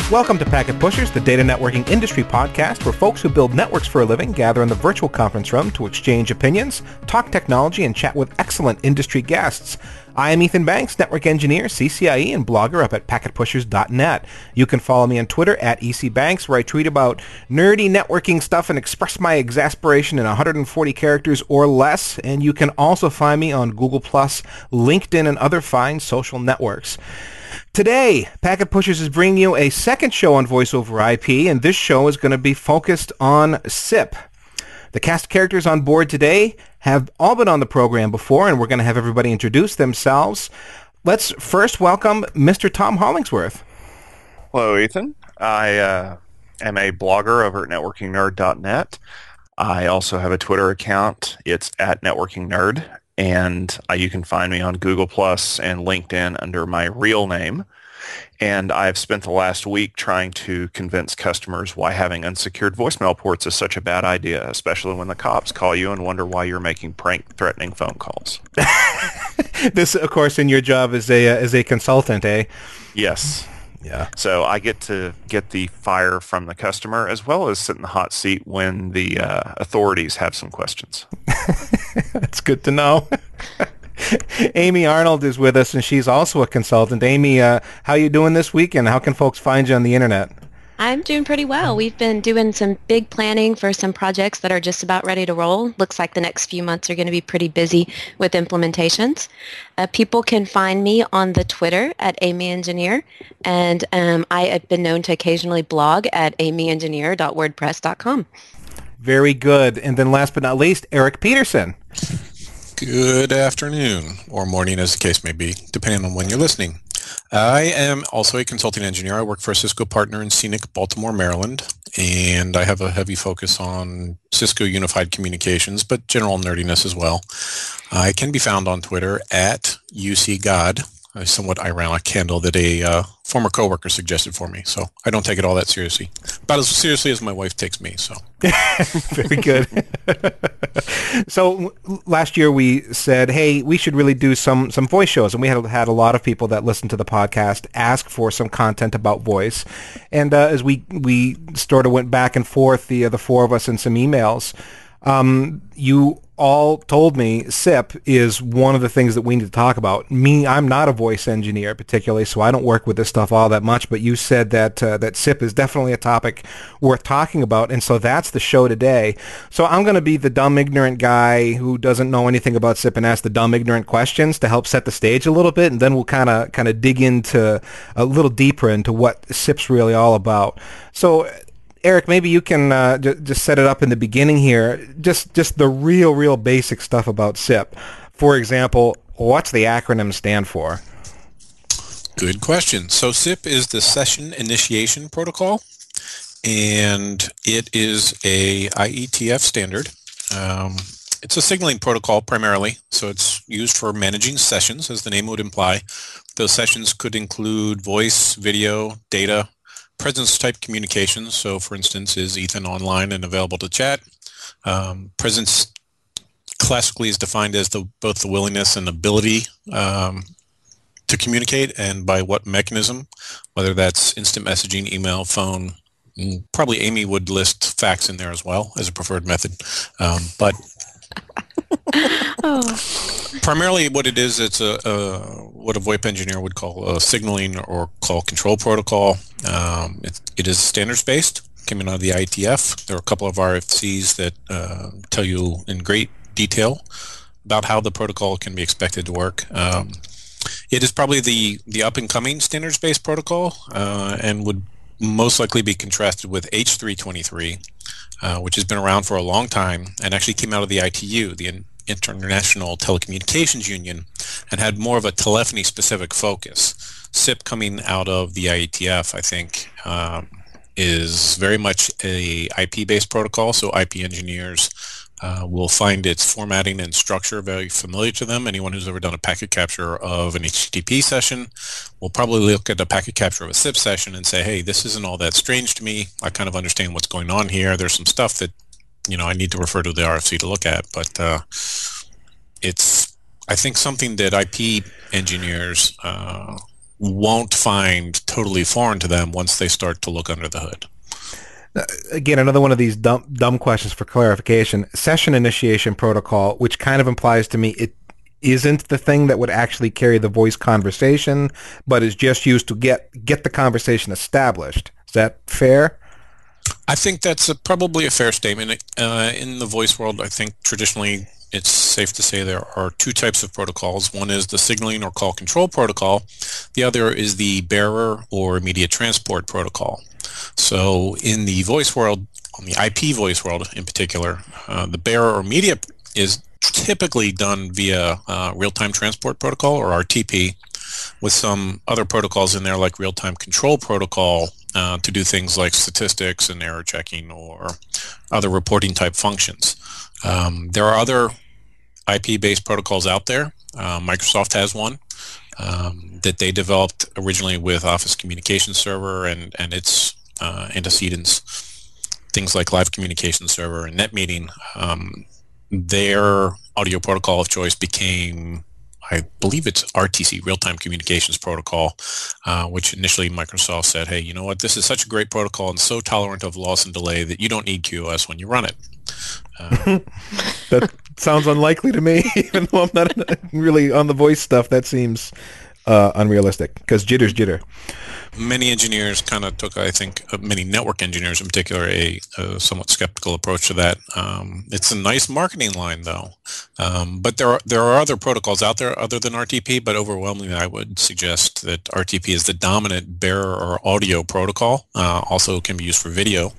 Welcome to Packet Pushers, the data networking industry podcast where folks who build networks for a living gather in the virtual conference room to exchange opinions, talk technology, and chat with excellent industry guests. I am Ethan Banks, network engineer, CCIE, and blogger up at packetpushers.net. You can follow me on Twitter at ECBanks, where I tweet about nerdy networking stuff and express my exasperation in 140 characters or less. And you can also find me on Google+, LinkedIn, and other fine social networks. Today, Packet Pushers is bringing you a second show on voice over IP, and this show is going to be focused on SIP. The cast characters on board today have all been on the program before, and we're going to have everybody introduce themselves. Let's first welcome Mr. Tom Hollingsworth. Hello, Ethan. I am a blogger over at networkingnerd.net. I also have a Twitter account. It's at networkingnerd. And you can find me on Google Plus and LinkedIn under my real name. And I've spent the last week trying to convince customers why having unsecured voicemail ports is such a bad idea, especially when the cops call you and wonder why you're making prank-threatening phone calls. This, of course, in your job as a consultant, eh? Yes. Yeah. So I get to get the fire from the customer as well as sit in the hot seat when the authorities have some questions. That's good to know. Amy Arnold is with us, and she's also a consultant. Amy, how you doing this week, and how can folks find you on the internet? I'm doing pretty well. We've been doing some big planning for some projects that are just about ready to roll. Looks like the next few months are going to be pretty busy with implementations. People can find me on the Twitter at Amy Engineer, and I have been known to occasionally blog at amyengineer.wordpress.com. Very good. And then last but not least, Eric Peterson. Good afternoon, or morning as the case may be, depending on when you're listening. I am also a consulting engineer. I work for a Cisco partner in scenic Baltimore, Maryland, and I have a heavy focus on Cisco Unified Communications, but general nerdiness as well. I can be found on Twitter at UCGod, a somewhat ironic handle that a former coworker suggested for me, so I don't take it all that seriously. About as seriously as my wife takes me, so. Very good. So last year we said, hey, we should really do some voice shows, and we had a lot of people that listened to the podcast ask for some content about voice. And as we sort of went back and forth, the four of us in some emails, you all told me SIP is one of the things that we need to talk about. Me, I'm not a voice engineer particularly, so I don't work with this stuff all that much, but you said that SIP is definitely a topic worth talking about, and so that's the show today. So I'm going to be the dumb, ignorant guy who doesn't know anything about SIP and ask the dumb, ignorant questions to help set the stage a little bit, and then we'll kind of dig into a little deeper into what SIP's really all about. So Eric, maybe you can just set it up in the beginning here, just the real basic stuff about SIP. For example, what's the acronym stand for? Good question. So SIP is the Session Initiation Protocol, and it is a IETF standard. It's a signaling protocol primarily, so it's used for managing sessions, as the name would imply. Those sessions could include voice, video, data, presence-type communications. So, for instance, is Ethan online and available to chat? Presence classically is defined as both the willingness and ability to communicate, and by what mechanism, whether that's instant messaging, email, phone. Probably Amy would list fax in there as well as a preferred method. But primarily what it is, it's what a VoIP engineer would call a signaling or call control protocol. It is standards-based, coming out of the IETF. There are a couple of RFCs that tell you in great detail about how the protocol can be expected to work. It is probably the up-and-coming standards-based protocol and would most likely be contrasted with H323, which has been around for a long time and actually came out of the ITU, the International Telecommunications Union, and had more of a telephony-specific focus. SIP coming out of the IETF, I think, is very much a IP-based protocol, so IP engineers will find its formatting and structure very familiar to them. Anyone who's ever done a packet capture of an HTTP session will probably look at a packet capture of a SIP session and say, hey, this isn't all that strange to me. I kind of understand what's going on here. There's some stuff that, I need to refer to the RFC to look at, but it's, I think, something that IP engineers won't find totally foreign to them once they start to look under the hood. Again, another one of these dumb questions for clarification. Session initiation protocol, which kind of implies to me it isn't the thing that would actually carry the voice conversation, but is just used to get the conversation established. Is that fair? I think that's probably a fair statement. In the voice world, I think traditionally it's safe to say there are two types of protocols. One is the signaling or call control protocol. The other is the bearer or immediate transport protocol. So in the voice world, on the IP voice world in particular, the bearer or immediate is typically done via real-time transport protocol, or RTP, with some other protocols in there like real-time control protocol to do things like statistics and error checking or other reporting type functions. There are other IP-based protocols out there. Microsoft has one that they developed originally with Office Communication Server and its antecedents, things like Live Communication Server and NetMeeting. Their audio protocol of choice became, I believe it's RTC, Real-Time Communications Protocol, which initially Microsoft said, hey, you know what, this is such a great protocol and so tolerant of loss and delay that you don't need QoS when you run it. That sounds unlikely to me, even though I'm not really on the voice stuff. That seems unrealistic, because jitter's jitter. Many engineers kind of took, I think, many network engineers in particular, a somewhat skeptical approach to that. It's a nice marketing line, though. But there are other protocols out there other than RTP, but overwhelmingly I would suggest that RTP is the dominant bearer or audio protocol. Also can be used for video.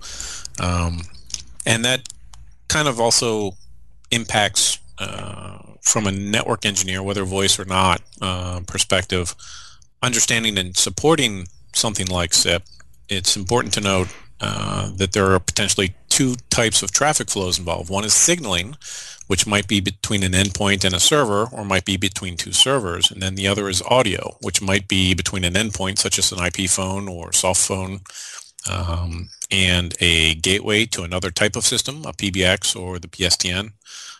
And that kind of also impacts from a network engineer, whether voice or not, perspective, understanding and supporting something like SIP. It's important to note that there are potentially two types of traffic flows involved. One is signaling, which might be between an endpoint and a server, or might be between two servers. And then the other is audio, which might be between an endpoint, such as an IP phone or soft phone, and a gateway to another type of system, a PBX or the PSTN,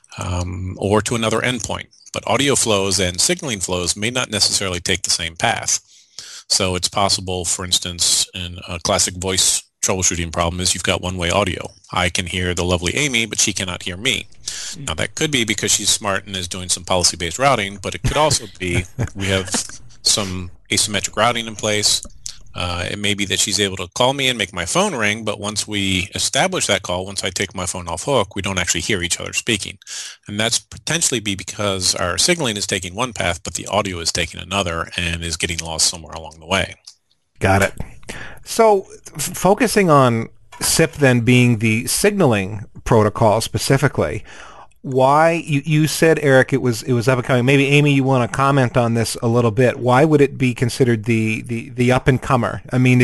or to another endpoint. But audio flows and signaling flows may not necessarily take the same path. So it's possible, for instance, in a classic voice troubleshooting problem is you've got one-way audio. I can hear the lovely Amy, but she cannot hear me. Now that could be because she's smart and is doing some policy-based routing, but it could also be we have some asymmetric routing in place. It may be that she's able to call me and make my phone ring, but once we establish that call, once I take my phone off hook, we don't actually hear each other speaking. And that's potentially be because our signaling is taking one path, but the audio is taking another and is getting lost somewhere along the way. Got it. So focusing on SIP then being the signaling protocol specifically, why you said, Eric, it was up and coming. Maybe Amy, you want to comment on this a little bit. Why would it be considered the up and comer? I mean,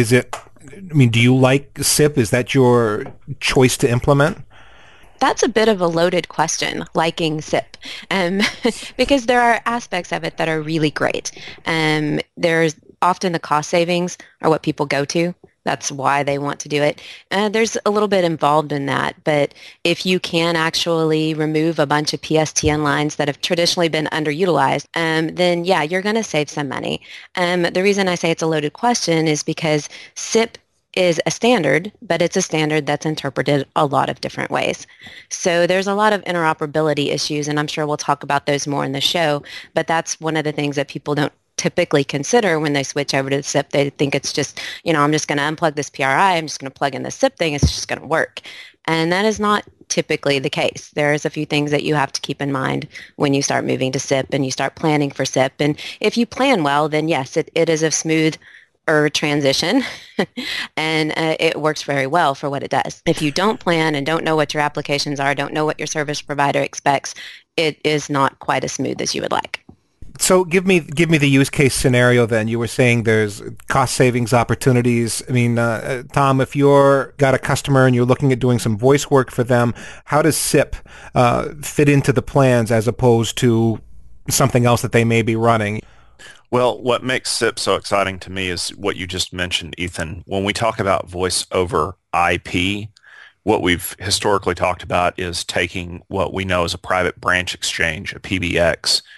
do you like SIP? Is that your choice to implement? That's a bit of a loaded question, liking SIP, because there are aspects of it that are really great. There's often the cost savings are what people go to. That's why they want to do it. There's a little bit involved in that, but if you can actually remove a bunch of PSTN lines that have traditionally been underutilized, then yeah, you're going to save some money. The reason I say it's a loaded question is because SIP is a standard, but it's a standard that's interpreted a lot of different ways. So there's a lot of interoperability issues, and I'm sure we'll talk about those more in the show, but that's one of the things that people don't typically consider when they switch over to the SIP. They think it's just, I'm just going to unplug this PRI, I'm just going to plug in the SIP thing, it's just going to work. And that is not typically the case. There's a few things that you have to keep in mind when you start moving to SIP and you start planning for SIP. And if you plan well, then yes, it is a smooth transition and it works very well for what it does. If you don't plan and don't know what your applications are, don't know what your service provider expects, it is not quite as smooth as you would like. So give me the use case scenario then. You were saying there's cost savings opportunities. I mean, Tom, if you're got a customer and you're looking at doing some voice work for them, how does SIP fit into the plans as opposed to something else that they may be running? Well, what makes SIP so exciting to me is what you just mentioned, Ethan. When we talk about voice over IP, what we've historically talked about is taking what we know as a private branch exchange, a PBX,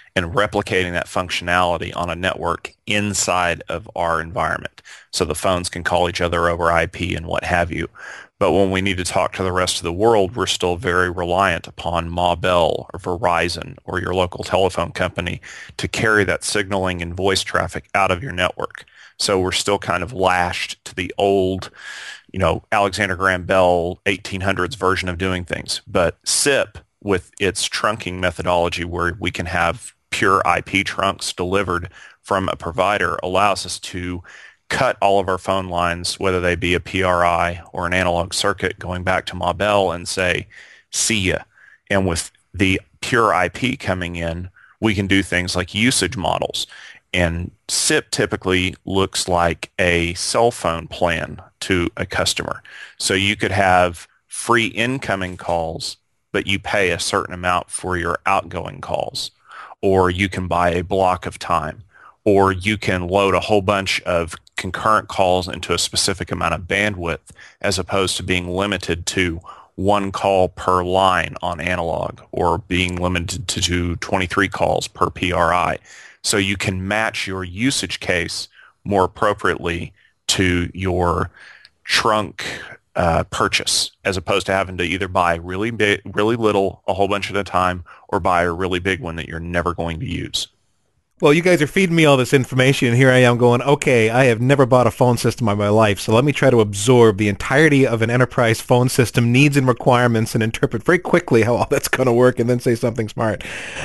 and replicating that functionality on a network inside of our environment. So the phones can call each other over IP and what have you. But when we need to talk to the rest of the world, we're still very reliant upon Ma Bell or Verizon or your local telephone company to carry that signaling and voice traffic out of your network. So we're still kind of lashed to the old, Alexander Graham Bell 1800s version of doing things. But SIP, with its trunking methodology where we can have pure IP trunks delivered from a provider, allows us to cut all of our phone lines, whether they be a PRI or an analog circuit, going back to Ma Bell and say, see ya. And with the pure IP coming in, we can do things like usage models. And SIP typically looks like a cell phone plan to a customer. So you could have free incoming calls, but you pay a certain amount for your outgoing calls. Or you can buy a block of time. Or you can load a whole bunch of concurrent calls into a specific amount of bandwidth as opposed to being limited to one call per line on analog or being limited to 23 calls per PRI. So you can match your usage case more appropriately to your trunk purchase as opposed to having to either buy really big, really little a whole bunch at a time or buy a really big one that you're never going to use. Well, you guys are feeding me all this information, and here I am going, okay, I have never bought a phone system in my life, so let me try to absorb the entirety of an enterprise phone system needs and requirements and interpret very quickly how all that's going to work and then say something smart.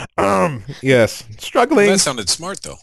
Yes, struggling. That sounded smart, though.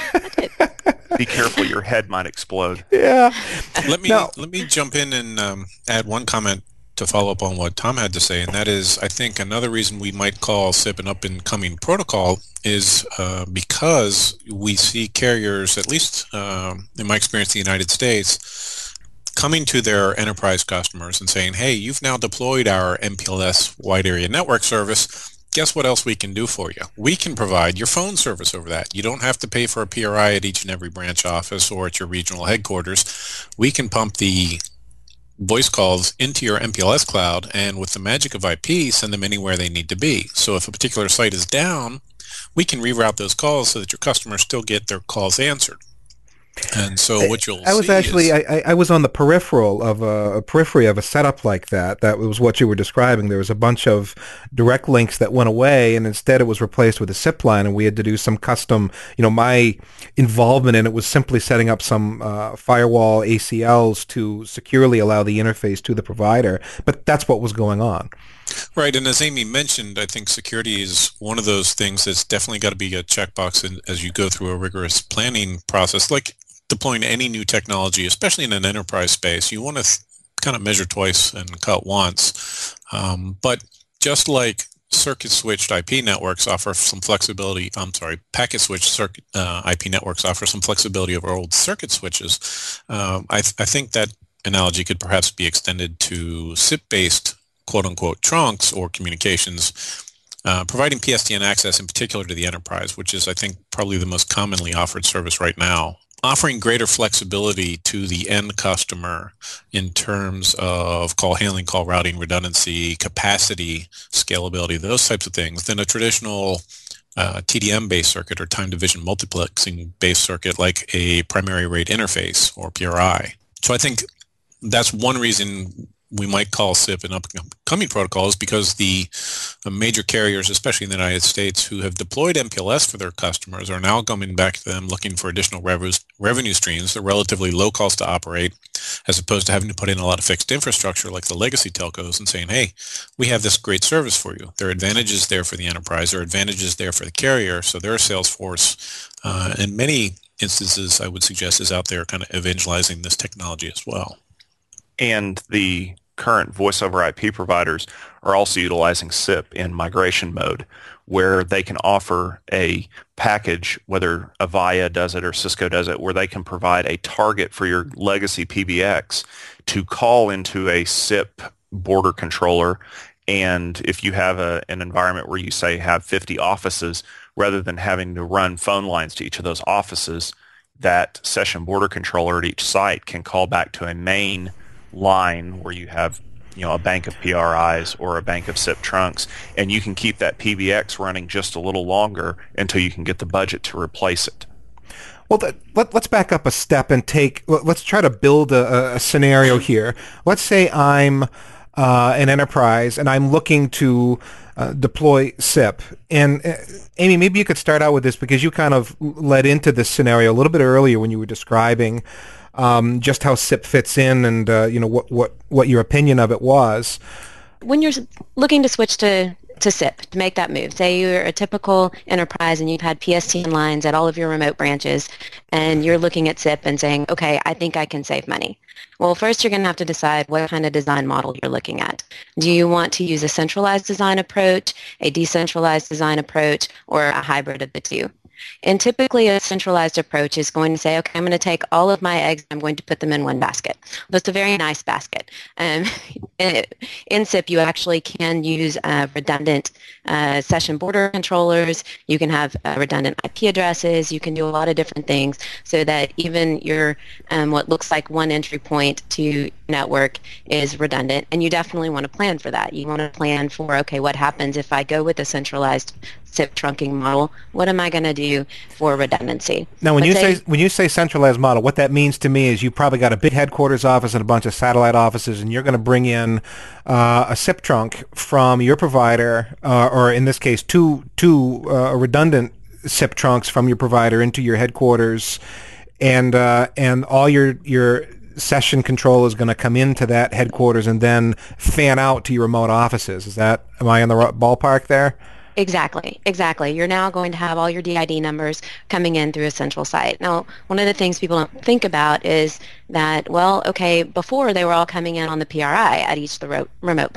Be careful, your head might explode. Yeah. Let me jump in and add one comment to follow up on what Tom had to say, and that is, I think another reason we might call SIP an up-and-coming protocol is because we see carriers, at least in my experience in the United States, coming to their enterprise customers and saying, hey, you've now deployed our MPLS wide area network service. Guess what else we can do for you? We can provide your phone service over that. You don't have to pay for a PRI at each and every branch office or at your regional headquarters. We can pump the voice calls into your MPLS cloud, and with the magic of IP, send them anywhere they need to be. So if a particular site is down, we can reroute those calls so that your customers still get their calls answered. And so what you'll I was see actually is, I was on the periphery of a setup like that. That was what you were describing. There was a bunch of direct links that went away, and instead it was replaced with a SIP line, and we had to do some custom. My involvement in it was simply setting up some firewall ACLs to securely allow the interface to the provider. But that's what was going on. right, and as Amy mentioned, I think security is one of those things that's definitely got to be a checkbox as you go through a rigorous planning process. Like deploying any new technology, especially in an enterprise space, you want to kind of measure twice and cut once. But just like circuit switched IP networks offer some flexibility, packet switched circuit IP networks offer some flexibility over old circuit switches. I think that analogy could perhaps be extended to SIP-based quote-unquote trunks or communications, providing PSTN access in particular to the enterprise, which is, I think, probably the most commonly offered service right now. Offering greater flexibility to the end customer in terms of call handling, call routing, redundancy, capacity, scalability, those types of things, than a traditional TDM-based circuit or time division multiplexing-based circuit like a primary rate interface or PRI. So I think that's one reason we might call SIP an upcoming protocol, is because the major carriers, especially in the United States, who have deployed MPLS for their customers are now coming back to them looking for additional revenue streams. They're relatively low cost to operate, as opposed to having to put in a lot of fixed infrastructure like the legacy telcos and saying, hey, we have this great service for you. There are advantages there for the enterprise. There are advantages there for the carrier. So their sales force, in many instances, I would suggest, is out there kind of evangelizing this technology as well. And the current voice over IP providers are also utilizing SIP in migration mode, where they can offer a package, whether Avaya does it or Cisco does it, where they can provide a target for your legacy PBX to call into a SIP border controller. And if you have an environment where you say have 50 offices, rather than having to run phone lines to each of those offices, that session border controller at each site can call back to a main line where you have a bank of PRIs or a bank of SIP trunks, and you can keep that PBX running just a little longer until you can get the budget to replace it. Well, let's back up a step and let's try to build a scenario here. Let's say I'm an enterprise and I'm looking to deploy SIP. And Amy, maybe you could start out with this because you kind of led into this scenario a little bit earlier when you were describing just how SIP fits in and what your opinion of it was. When you're looking to switch to SIP, to make that move. Say you're a typical enterprise and you've had PSTN lines at all of your remote branches and you're looking at SIP and saying, okay, I think I can save money. Well, first you're going to have to decide what kind of design model you're looking at. Do you want to use a centralized design approach, a decentralized design approach, or a hybrid of the two? And typically a centralized approach is going to say, okay, I'm going to take all of my eggs, I'm going to put them in one basket. That's a very nice basket. In SIP, you actually can use redundant session border controllers. You can have redundant IP addresses. You can do a lot of different things so that even your what looks like one entry point to network is redundant. And you definitely want to plan for that. You want to plan for, okay, what happens if I go with a centralized SIP trunking model? What am I going to do for redundancy? Now, when you say centralized model, what that means to me is you probably got a big headquarters office and a bunch of satellite offices, and you're going to bring in a SIP trunk from your provider, or in this case, two redundant SIP trunks from your provider into your headquarters, and all your session control is going to come into that headquarters and then fan out to your remote offices. Am I in the ballpark there? Exactly. You're now going to have all your DID numbers coming in through a central site. Now, one of the things people don't think about is that, well, okay, before they were all coming in on the PRI at each of the remote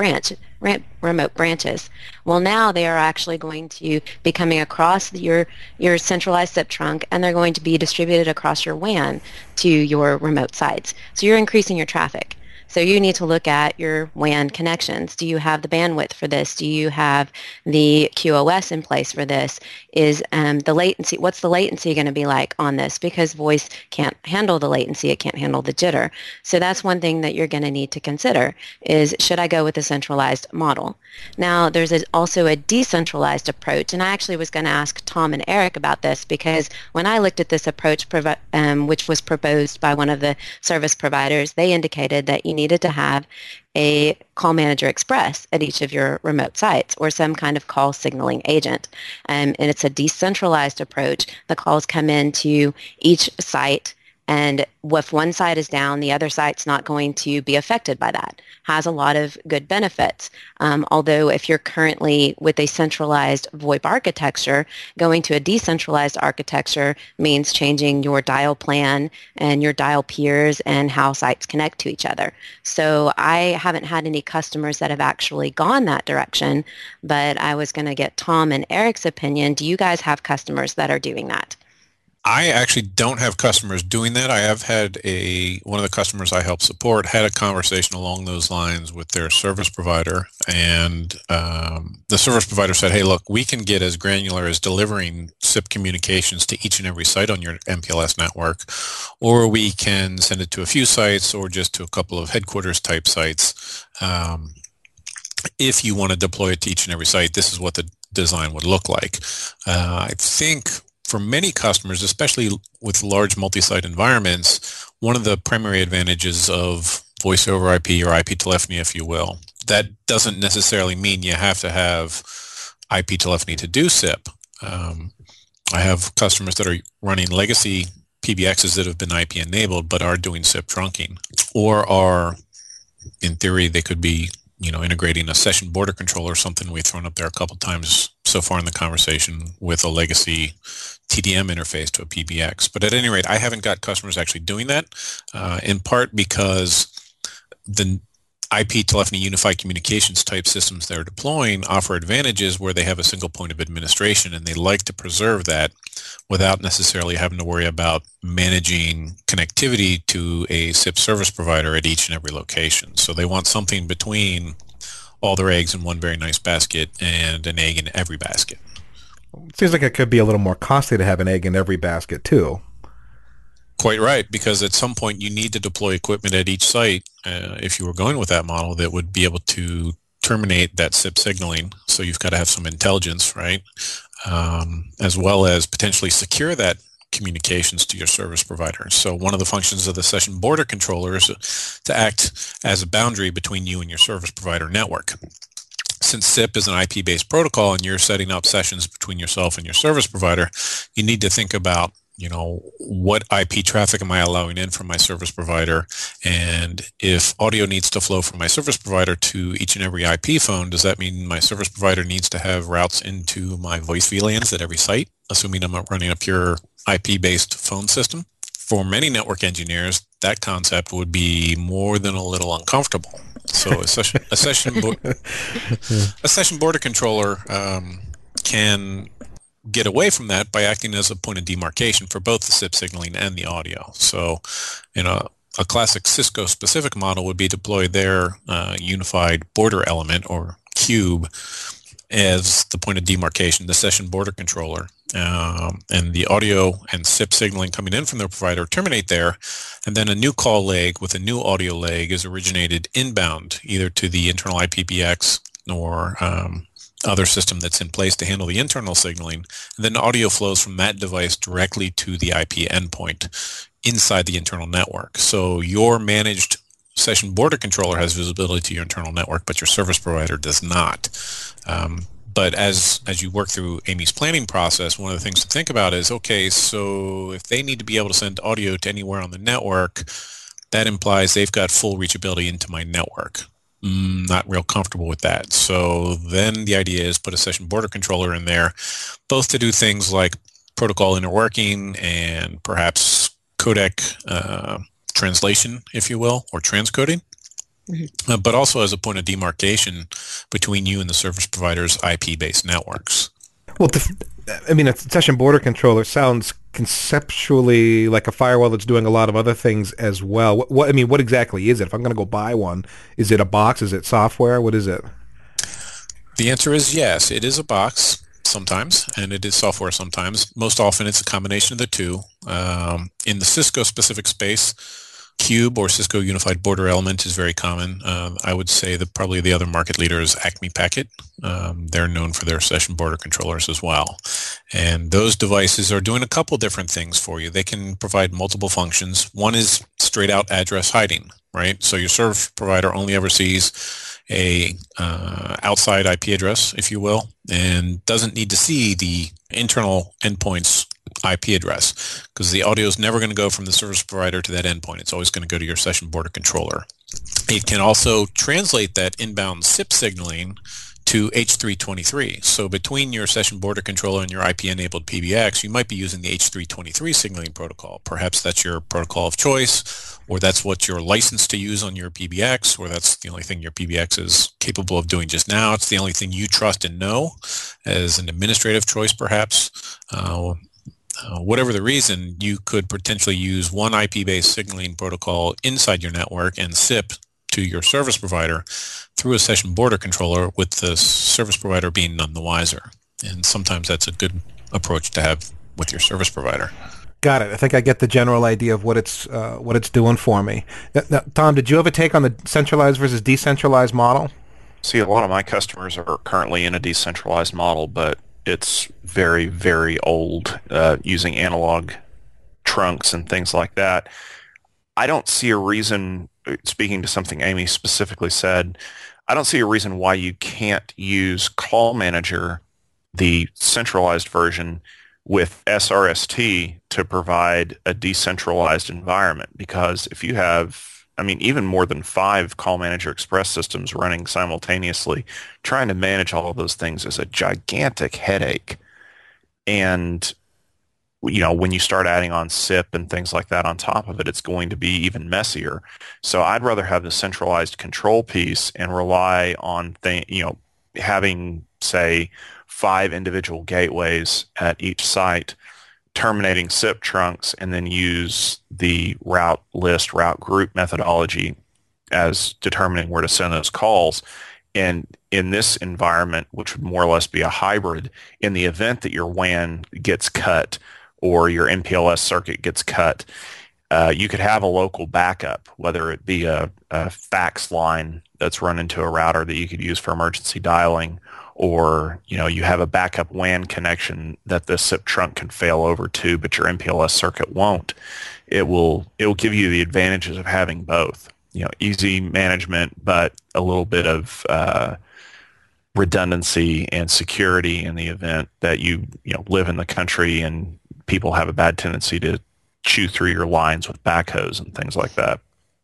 branches. Well, now they are actually going to be coming across your centralized SIP trunk, and they're going to be distributed across your WAN to your remote sites. So you're increasing your traffic. So you need to look at your WAN connections. Do you have the bandwidth for this? Do you have the QoS in place for this? Is the latency, what's the latency going to be like on this? Because voice can't handle the latency, it can't handle the jitter. So that's one thing that you're going to need to consider is, should I go with a centralized model? Now, there's also a decentralized approach, and I actually was going to ask Tom and Eric about this because when I looked at this approach, which was proposed by one of the service providers, they indicated that you needed to have a call manager express at each of your remote sites or some kind of call signaling agent. And it's a decentralized approach. The calls come into each site, and if one site is down, the other site's not going to be affected by that. Has a lot of good benefits. Although if you're currently with a centralized VoIP architecture, going to a decentralized architecture means changing your dial plan and your dial peers and how sites connect to each other. So I haven't had any customers that have actually gone that direction, but I was going to get Tom and Eric's opinion. Do you guys have customers that are doing that? I actually don't have customers doing that. I have had one of the customers I help support had a conversation along those lines with their service provider, and the service provider said, hey, look, we can get as granular as delivering SIP communications to each and every site on your MPLS network, or we can send it to a few sites or just to a couple of headquarters type sites. If you want to deploy it to each and every site, this is what the design would look like. I think for many customers, especially with large multi-site environments, one of the primary advantages of voice over IP or IP telephony, if you will, that doesn't necessarily mean you have to have IP telephony to do SIP. I have customers that are running legacy PBXs that have been IP enabled but are doing SIP trunking, or are, in theory, they could be integrating a session border controller or something we've thrown up there a couple times so far in the conversation with a legacy TDM interface to a PBX. But at any rate, I haven't got customers actually doing that, in part because the IP telephony unified communications type systems they're deploying offer advantages where they have a single point of administration, and they like to preserve that without necessarily having to worry about managing connectivity to a SIP service provider at each and every location. So they want something between all their eggs in one very nice basket and an egg in every basket. It seems like it could be a little more costly to have an egg in every basket too. Quite right, because at some point you need to deploy equipment at each site, if you were going with that model, that would be able to terminate that SIP signaling. So you've got to have some intelligence, right? As well as potentially secure that communications to your service provider. So one of the functions of the session border controller is to act as a boundary between you and your service provider network. Since SIP is an IP-based protocol and you're setting up sessions between yourself and your service provider, you need to think about, what IP traffic am I allowing in from my service provider? And if audio needs to flow from my service provider to each and every IP phone, does that mean my service provider needs to have routes into my voice VLANs at every site, assuming I'm running a pure IP-based phone system? For many network engineers, that concept would be more than a little uncomfortable. So a session border controller can get away from that by acting as a point of demarcation for both the SIP signaling and the audio. So, a classic Cisco specific model would be deploy their unified border element or cube as the point of demarcation, the session border controller, and the audio and SIP signaling coming in from their provider terminate there, and then a new call leg with a new audio leg is originated inbound, either to the internal IPPX or other system that's in place to handle the internal signaling. And then audio flows from that device directly to the IP endpoint inside the internal network. So your managed session border controller has visibility to your internal network, but your service provider does not. But as you work through Amy's planning process, one of the things to think about is, okay, so if they need to be able to send audio to anywhere on the network, that implies they've got full reachability into my network. Not real comfortable with that. So then the idea is put a session border controller in there, both to do things like protocol interworking and perhaps codec translation, if you will, or transcoding, but also as a point of demarcation between you and the service provider's IP-based networks. Well, a session border controller sounds conceptually like a firewall that's doing a lot of other things as well. What exactly is it? If I'm going to go buy one, is it a box? Is it software? What is it? The answer is yes. It is a box sometimes, and it is software sometimes. Most often, it's a combination of the two. In the Cisco specific space, Cube or Cisco Unified Border Element is very common. I would say that probably the other market leader is Acme Packet. They're known for their session border controllers as well. And those devices are doing a couple different things for you. They can provide multiple functions. One is straight out address hiding, right? So your service provider only ever sees a outside IP address, if you will, and doesn't need to see the internal endpoint's IP address, because the audio is never going to go from the service provider to that endpoint. It's always going to go to your session border controller. It can also translate that inbound SIP signaling to H323. So between your session border controller and your IP-enabled PBX, you might be using the H323 signaling protocol. Perhaps that's your protocol of choice, or that's what you're licensed to use on your PBX, or that's the only thing your PBX is capable of doing just now. It's the only thing you trust and know as an administrative choice, perhaps. Whatever the reason, you could potentially use one IP-based signaling protocol inside your network and SIP to your service provider through a session border controller, with the service provider being none the wiser. And sometimes that's a good approach to have with your service provider. Got it. I think I get the general idea of what it's doing for me. Now, Tom, did you have a take on the centralized versus decentralized model? See, a lot of my customers are currently in a decentralized model, but it's very, very old, using analog trunks and things like that. I don't see a reason, speaking to something Amy specifically said, I don't see a reason why you can't use Call Manager, the centralized version, with SRST to provide a decentralized environment. Because if you have, even more than 5 Call Manager Express systems running simultaneously, trying to manage all of those things is a gigantic headache. And, when you start adding on SIP and things like that on top of it, it's going to be even messier. So I'd rather have the centralized control piece and rely on, having, say, 5 individual gateways at each site, terminating SIP trunks, and then use the route list, route group methodology as determining where to send those calls. And in this environment, which would more or less be a hybrid, in the event that your WAN gets cut or your MPLS circuit gets cut, you could have a local backup, whether it be a fax line that's run into a router that you could use for emergency dialing, or you have a backup WAN connection that the SIP trunk can fail over to, but your MPLS circuit won't. It will give you the advantages of having both. Easy management, but a little bit of redundancy and security in the event that you live in the country and people have a bad tendency to chew through your lines with backhoes and things like that.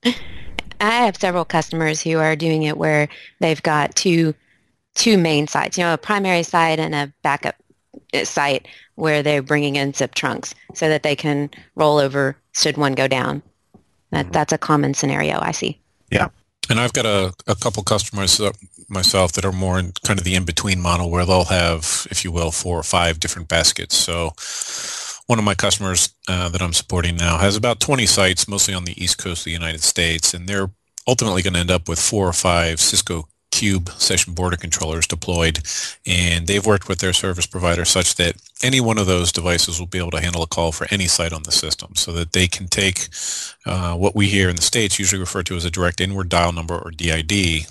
I have several customers who are doing it where they've got two main sites, a primary site and a backup site where they're bringing in SIP trunks so that they can roll over should one go down. That's a common scenario I see. Yeah. And I've got a couple customers myself that are more in kind of the in-between model where they'll have, if you will, 4 or 5 different baskets. So one of my customers that I'm supporting now has about 20 sites, mostly on the East Coast of the United States, and they're ultimately going to end up with 4 or 5 Cisco Cube session border controllers deployed, and they've worked with their service provider such that any one of those devices will be able to handle a call for any site on the system, so that they can take what we here in the States usually refer to as a direct inward dial number, or DID,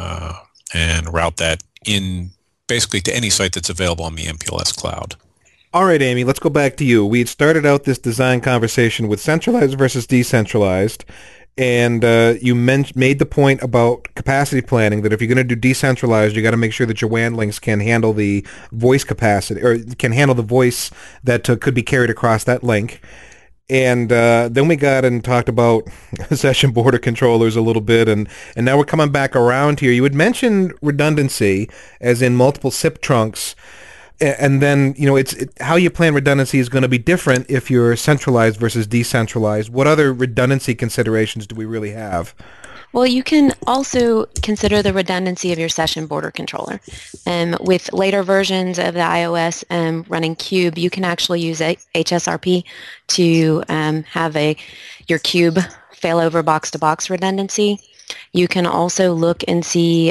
and route that in basically to any site that's available on the MPLS cloud. All right, Amy, let's go back to you. We had started out this design conversation with centralized versus decentralized, and you made the point about capacity planning, that if you're going to do decentralized, you got to make sure that your WAN links can handle the voice capacity, or can handle the voice that could be carried across that link. And then we got and talked about session border controllers a little bit, and now we're coming back around here. You had mentioned redundancy, as in multiple SIP trunks. And then, how you plan redundancy is going to be different if you're centralized versus decentralized. What other redundancy considerations do we really have? Well, you can also consider the redundancy of your session border controller. With later versions of the iOS running Cube, you can actually use HSRP to have your Cube failover box-to-box redundancy. You can also look and see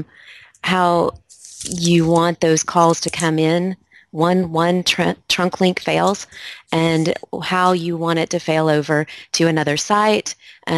how you want those calls to come in. One trunk link fails, and how you want it to fail over to another site.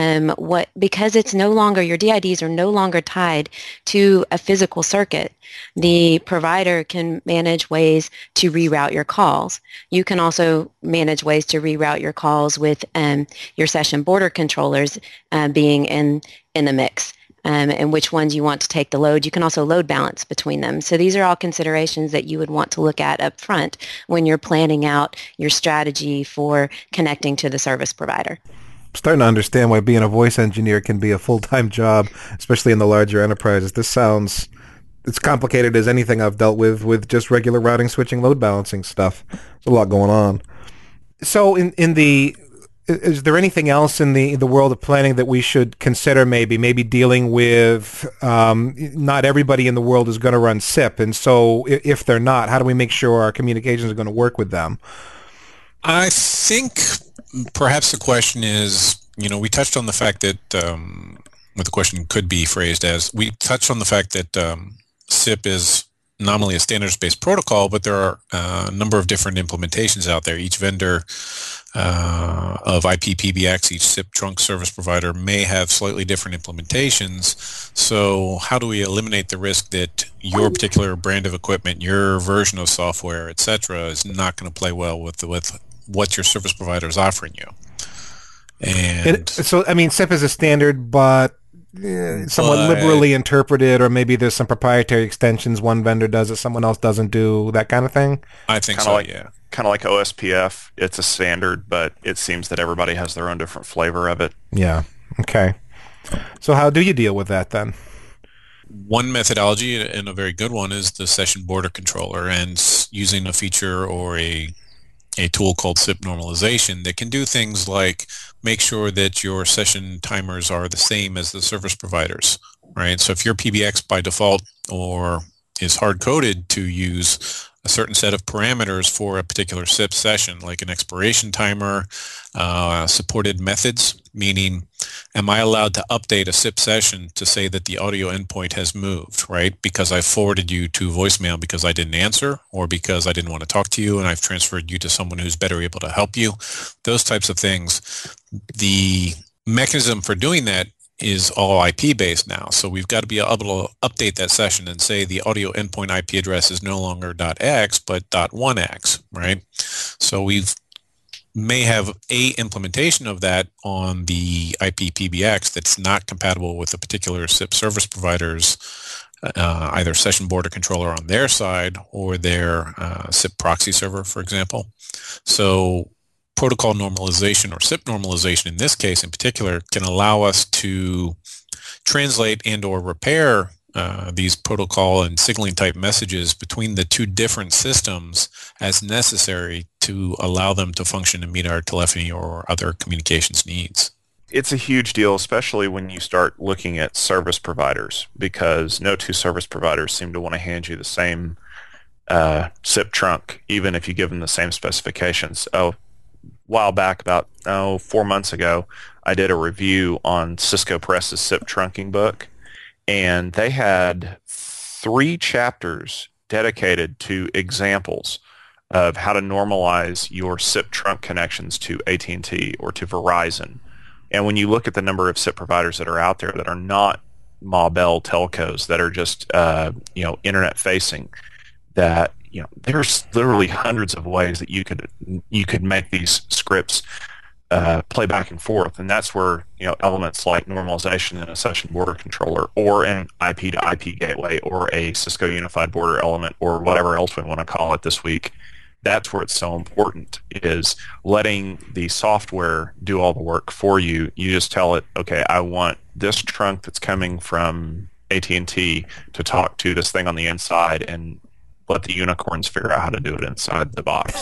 Because it's no longer, your DIDs are no longer tied to a physical circuit, the provider can manage ways to reroute your calls. You can also manage ways to reroute your calls with your session border controllers being in the mix. And which ones you want to take the load. You can also load balance between them. So these are all considerations that you would want to look at up front when you're planning out your strategy for connecting to the service provider. I'm starting to understand why being a voice engineer can be a full-time job, especially in the larger enterprises. This sounds as complicated as anything I've dealt with just regular routing, switching, load balancing stuff. There's a lot going on. So is there anything else in the world of planning that we should consider, maybe dealing with? Not everybody in the world is going to run SIP, and so if they're not, how do we make sure our communications are going to work with them? I think perhaps the question is, we touched on the fact that what the question could be phrased as, we touched on the fact that SIP is nominally a standards-based protocol, but there are a number of different implementations out there. Each vendor of IP PBX, each SIP trunk service provider may have slightly different implementations. So how do we eliminate the risk that your particular brand of equipment, your version of software, et cetera, is not going to play well with what your service provider is offering you? And so, SIP is a standard, but somewhat liberally interpreted, or maybe there's some proprietary extensions one vendor does that someone else doesn't do, that kind of thing? I think so, yeah. Kind of like OSPF. It's a standard, but it seems that everybody has their own different flavor of it. Yeah. Okay. So how do you deal with that then? One methodology, and a very good one, is the session border controller, and using a feature or a tool called SIP normalization that can do things like make sure that your session timers are the same as the service providers, right? So if your PBX by default or is hard-coded to use a certain set of parameters for a particular SIP session, like an expiration timer, supported methods, meaning am I allowed to update a SIP session to say that the audio endpoint has moved, right? Because I forwarded you to voicemail because I didn't answer or because I didn't want to talk to you and I've transferred you to someone who's better able to help you. Those types of things. The mechanism for doing that is all IP based now. So we've got to be able to update that session and say the audio endpoint IP address is no longer .x, but .1x, right? So we've may have a implementation of that on the IP PBX that's not compatible with a particular SIP service provider's either session border controller on their side or their SIP proxy server, for example. So protocol normalization or SIP normalization in this case in particular can allow us to translate and or repair these protocol and signaling type messages between the two different systems as necessary to allow them to function and meet our telephony or other communications needs. It's a huge deal, especially when you start looking at service providers, because no two service providers seem to want to hand you the same SIP trunk, even if you give them the same specifications. A while back, about 4 months ago, I did a review on Cisco Press's SIP trunking book, and they had 3 chapters dedicated to examples of how to normalize your SIP trunk connections to AT&T or to Verizon. And when you look at the number of SIP providers that are out there that are not Ma Bell telcos, that are just internet facing, that there's literally hundreds of ways that you could make these scripts play back and forth, and that's where elements like normalization in a session border controller or an IP to IP gateway or a Cisco Unified Border element or whatever else we want to call it this week. That's where it's so important, is letting the software do all the work for you. You just tell it, okay, I want this trunk that's coming from AT&T to talk to this thing on the inside, and let the unicorns figure out how to do it inside the box.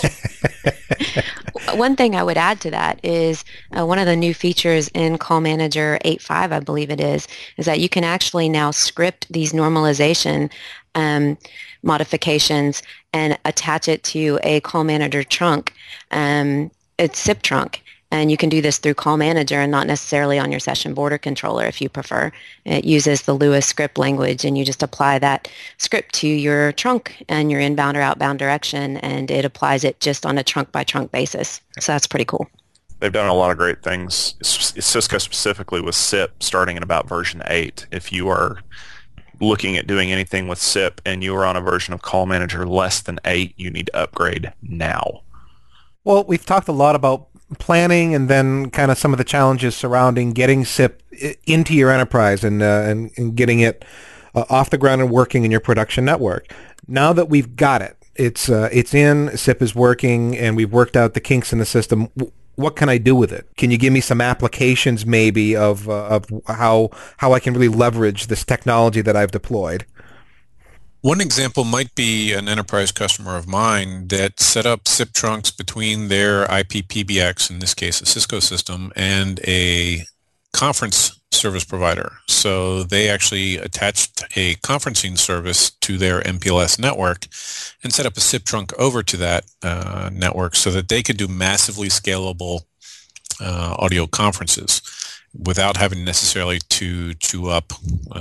One thing I would add to that is one of the new features in Call Manager 8.5, I believe it is that you can actually now script these normalization modifications and attach it to a Call Manager trunk. It's SIP trunk. And you can do this through Call Manager and not necessarily on your session border controller if you prefer. It uses the Lewis script language, and you just apply that script to your trunk and your inbound or outbound direction, and it applies it just on a trunk-by-trunk basis. So that's pretty cool. They've done a lot of great things, Cisco specifically with SIP, starting at about version 8. If you are looking at doing anything with SIP and you are on a version of Call Manager less than 8, you need to upgrade now. Well, we've talked a lot about planning and then kind of some of the challenges surrounding getting SIP into your enterprise and getting it off the ground and working in your production network. Now that we've got it, it's in, SIP is working, and we've worked out the kinks in the system. What can I do with it? Can you give me some applications maybe of how I can really leverage this technology that I've deployed? One example might be an enterprise customer of mine that set up SIP trunks between their IP PBX, in this case a Cisco system, and a conference service provider. So they actually attached a conferencing service to their MPLS network and set up a SIP trunk over to that network so that they could do massively scalable audio conferences without having necessarily to chew up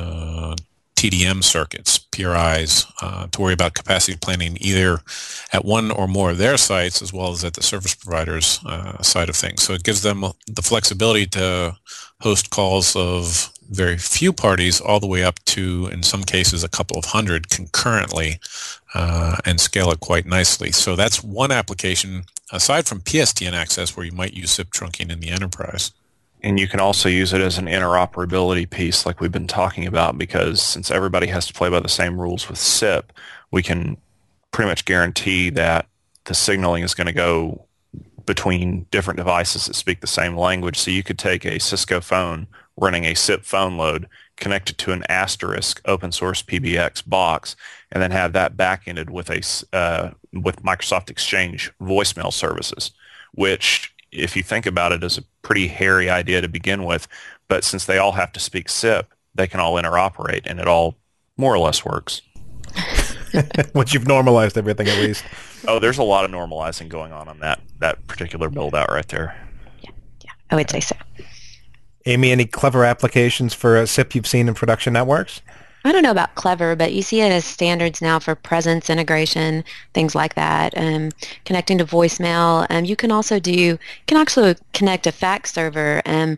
TDM circuits, PRIs, to worry about capacity planning either at one or more of their sites as well as at the service provider's side of things. So it gives them the flexibility to host calls of very few parties all the way up to, in some cases, a couple of hundred concurrently and scale it quite nicely. So that's one application, aside from PSTN access, where you might use SIP trunking in the enterprise. And you can also use it as an interoperability piece like we've been talking about, because since everybody has to play by the same rules with SIP, we can pretty much guarantee that the signaling is going to go between different devices that speak the same language. So you could take a Cisco phone running a SIP phone load, connect it to an asterisk open source PBX box, and then have that backended with with Microsoft Exchange voicemail services, which, if you think about it, is a pretty hairy idea to begin with, but since they all have to speak SIP, they can all interoperate, and it all more or less works. Once you've normalized everything at least. Oh, there's a lot of normalizing going on that particular build out right there. Yeah, I would say so. Amy, any clever applications for SIP you've seen in production networks? I don't know about clever, but you see it as standards now for presence integration, things like that. Connecting to voicemail. You can also connect a fax server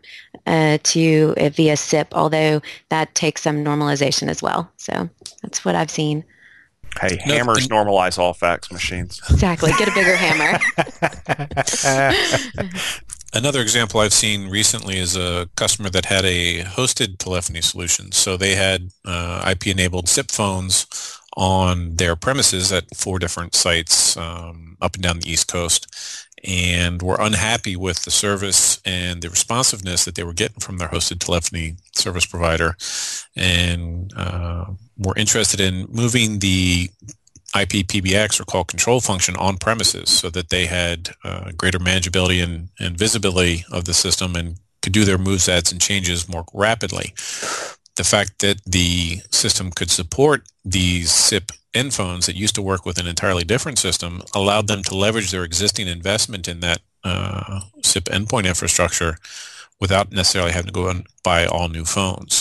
via SIP, although that takes some normalization as well. So that's what I've seen. Hey, hammers normalize all fax machines. Exactly. Get a bigger hammer. Another example I've seen recently is a customer that had a hosted telephony solution. So they had IP-enabled SIP phones on their premises at 4 different sites up and down the East Coast, and were unhappy with the service and the responsiveness that they were getting from their hosted telephony service provider, and were interested in moving the IP PBX, or call control function, on premises so that they had greater manageability and visibility of the system and could do their moves, adds, and changes more rapidly. The fact that the system could support these SIP end phones that used to work with an entirely different system allowed them to leverage their existing investment in that SIP endpoint infrastructure without necessarily having to go and buy all new phones.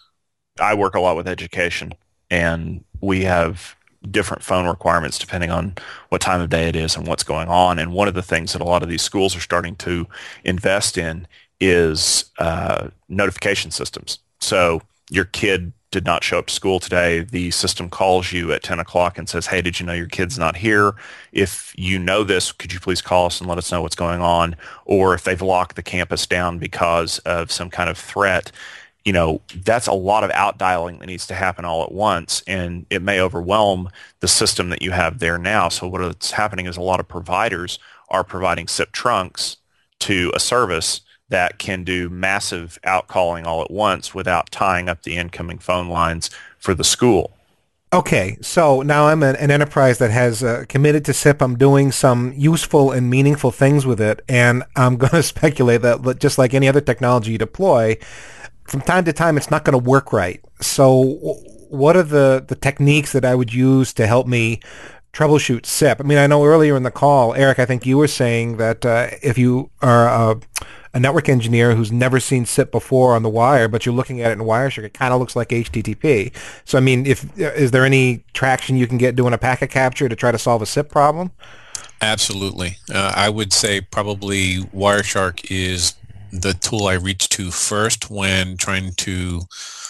I work a lot with education, and we have different phone requirements depending on what time of day it is and what's going on. And one of the things that a lot of these schools are starting to invest in is notification systems. So your kid did not show up to school today. The system calls you at 10 o'clock and says, hey, did you know your kid's not here? If you know this, could you please call us and let us know what's going on? Or if they've locked the campus down because of some kind of threat, that's a lot of outdialing that needs to happen all at once, and it may overwhelm the system that you have there now. So what's happening is a lot of providers are providing SIP trunks to a service that can do massive outcalling all at once without tying up the incoming phone lines for the school. Okay, so now I'm an enterprise that has committed to SIP. I'm doing some useful and meaningful things with it, and I'm going to speculate that just like any other technology you deploy, from time to time, it's not going to work right. So what are the techniques that I would use to help me troubleshoot SIP? I mean, I know earlier in the call, Eric, I think you were saying that if you are a network engineer who's never seen SIP before on the wire, but you're looking at it in Wireshark, it kind of looks like HTTP. So, I mean, is there any traction you can get doing a packet capture to try to solve a SIP problem? Absolutely. I would say probably Wireshark is the tool I reach to first when trying to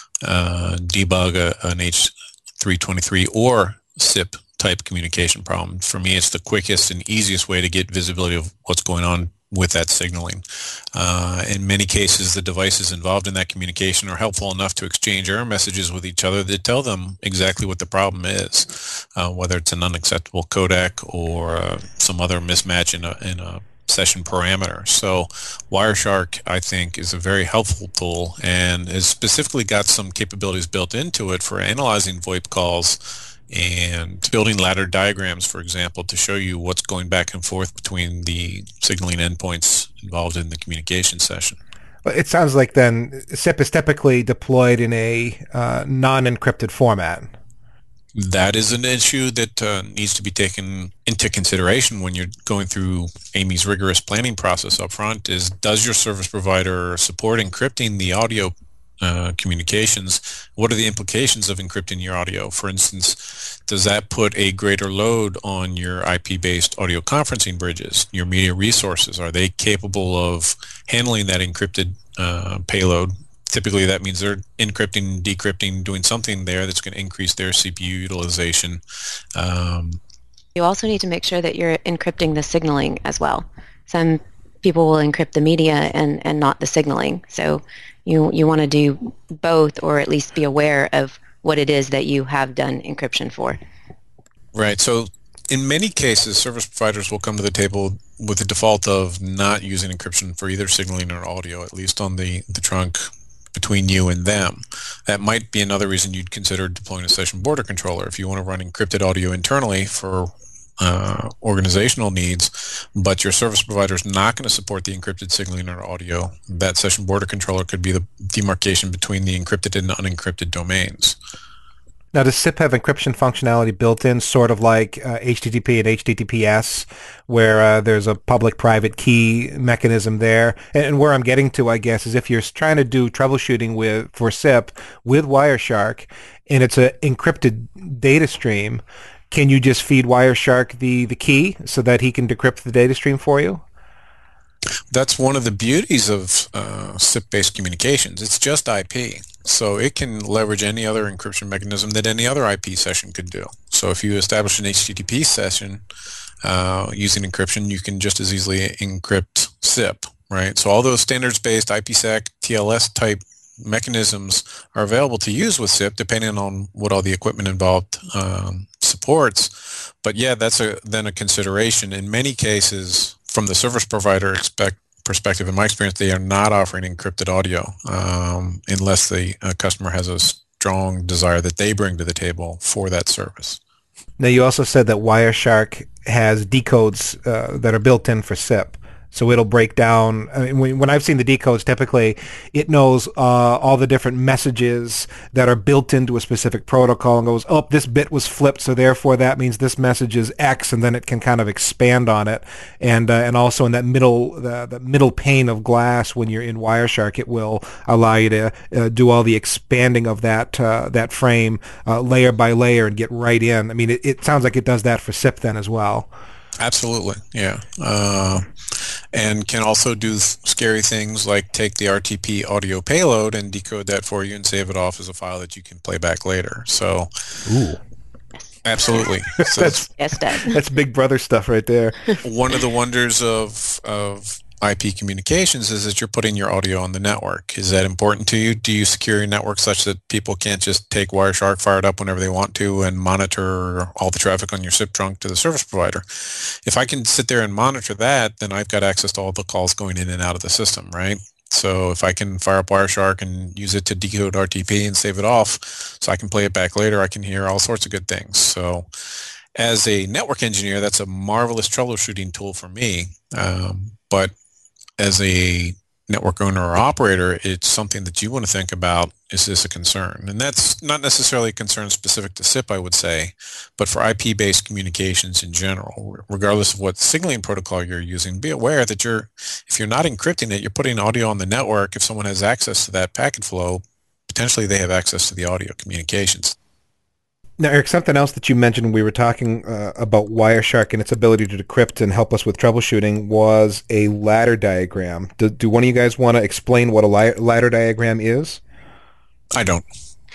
debug an H323 or SIP type communication problem. For me, it's the quickest and easiest way to get visibility of what's going on with that signaling. In many cases, the devices involved in that communication are helpful enough to exchange error messages with each other that tell them exactly what the problem is, whether it's an unacceptable codec or some other mismatch in a session parameter. So Wireshark, I think, is a very helpful tool and has specifically got some capabilities built into it for analyzing VoIP calls and building ladder diagrams, for example, to show you what's going back and forth between the signaling endpoints involved in the communication session. It sounds like then SIP is typically deployed in a non-encrypted format. That is an issue that needs to be taken into consideration when you're going through Amy's rigorous planning process up front. Is, does your service provider support encrypting the audio communications? What are the implications of encrypting your audio? For instance, does that put a greater load on your IP-based audio conferencing bridges, your media resources? Are they capable of handling that encrypted payload? Typically, that means they're encrypting, decrypting, doing something there that's going to increase their CPU utilization. You also need to make sure that you're encrypting the signaling as well. Some people will encrypt the media and not the signaling. So you want to do both, or at least be aware of what it is that you have done encryption for. Right. So in many cases, service providers will come to the table with the default of not using encryption for either signaling or audio, at least on the trunk between you and them. That might be another reason you'd consider deploying a session border controller if you want to run encrypted audio internally for organizational needs, but your service provider is not going to support the encrypted signaling or audio. That session border controller could be the demarcation between the encrypted and unencrypted domains. Now, does SIP have encryption functionality built in, sort of like HTTP and HTTPS, where there's a public-private key mechanism there? And where I'm getting to, I guess, is if you're trying to do troubleshooting for SIP with Wireshark, and it's an encrypted data stream, can you just feed Wireshark the key so that he can decrypt the data stream for you? That's one of the beauties of SIP-based communications. It's just IP. So it can leverage any other encryption mechanism that any other IP session could do. So if you establish an HTTP session using encryption, you can just as easily encrypt SIP, right? So all those standards-based IPsec, TLS type mechanisms are available to use with SIP depending on what all the equipment involved supports. But yeah, that's then a consideration. In many cases, from the service provider perspective, in my experience, they are not offering encrypted audio unless the customer has a strong desire that they bring to the table for that service. Now, you also said that Wireshark has decodes that are built in for SIP. So it'll break down. I mean, when I've seen the decodes, typically it knows all the different messages that are built into a specific protocol and goes, oh, this bit was flipped, so therefore that means this message is X, and then it can kind of expand on it. And also in that the middle pane of glass when you're in Wireshark, it will allow you to do all the expanding of that frame layer by layer and get right in. I mean, it sounds like it does that for SIP then as well. Absolutely, yeah. And can also do scary things like take the RTP audio payload and decode that for you and save it off as a file that you can play back later. So, ooh, absolutely. So that's Big Brother stuff right there. One of the wonders of IP communications is that you're putting your audio on the network. Is that important to you? Do you secure your network such that people can't just take Wireshark, fire it up whenever they want to, and monitor all the traffic on your SIP trunk to the service provider? If I can sit there and monitor that, then I've got access to all the calls going in and out of the system, right? So if I can fire up Wireshark and use it to decode RTP and save it off so I can play it back later, I can hear all sorts of good things. So as a network engineer, that's a marvelous troubleshooting tool for me. But as a network owner or operator, it's something that you want to think about, is this a concern? And that's not necessarily a concern specific to SIP, I would say, but for IP-based communications in general, regardless of what signaling protocol you're using, be aware that if you're not encrypting it, you're putting audio on the network. If someone has access to that packet flow, potentially they have access to the audio communications. Now, Eric, something else that you mentioned when we were talking about Wireshark and its ability to decrypt and help us with troubleshooting was a ladder diagram. Do one of you guys want to explain what a ladder diagram is? I don't.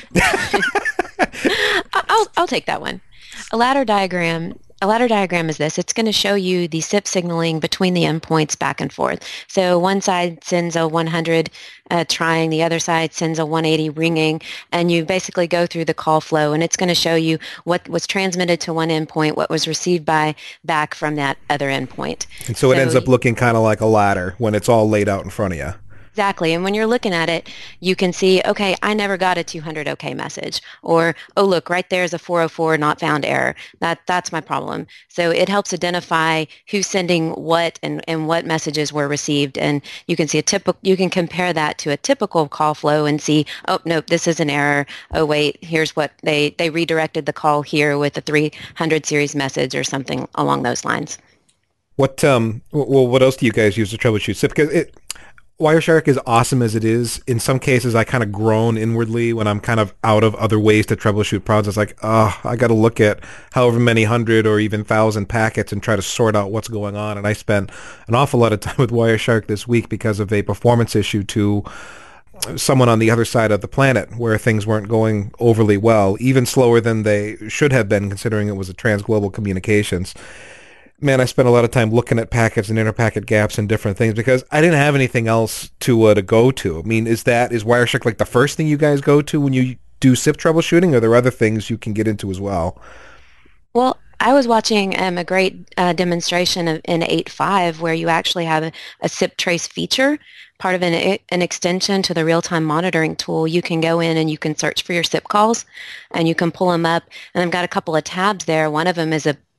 I'll take that one. A ladder diagram is this. It's going to show you the SIP signaling between the endpoints back and forth. So one side sends a 100 trying, the other side sends a 180 ringing, and you basically go through the call flow, and it's going to show you what was transmitted to one endpoint, what was received back from that other endpoint. And so it ends up looking kind of like a ladder when it's all laid out in front of you. Exactly. And when you're looking at it, you can see, okay, I never got a 200 OK message. Or, oh, look, right there's a 404 not found error. That's my problem. So it helps identify who's sending what and what messages were received. And you can see you can compare that to a typical call flow and see, oh, nope, this is an error. Oh, wait, here's what they redirected the call here with a 300 series message or something along those lines. What else do you guys use to troubleshoot SIP? Because Wireshark is awesome as it is. In some cases, I kind of groan inwardly when I'm kind of out of other ways to troubleshoot problems. It's like, I got to look at however many 100 or even 1,000 packets and try to sort out what's going on. And I spent an awful lot of time with Wireshark this week because of a performance issue to someone on the other side of the planet where things weren't going overly well, even slower than they should have been considering it was a transglobal communications. Man, I spent a lot of time looking at packets and interpacket gaps and different things because I didn't have anything else to go to. I mean, is Wireshark like the first thing you guys go to when you do SIP troubleshooting, or are there other things you can get into as well? Well, I was watching a great demonstration in 8.5 where you actually have a SIP trace feature, part of an extension to the real-time monitoring tool. You can go in and you can search for your SIP calls, and you can pull them up. And I've got a couple of tabs there. One of them is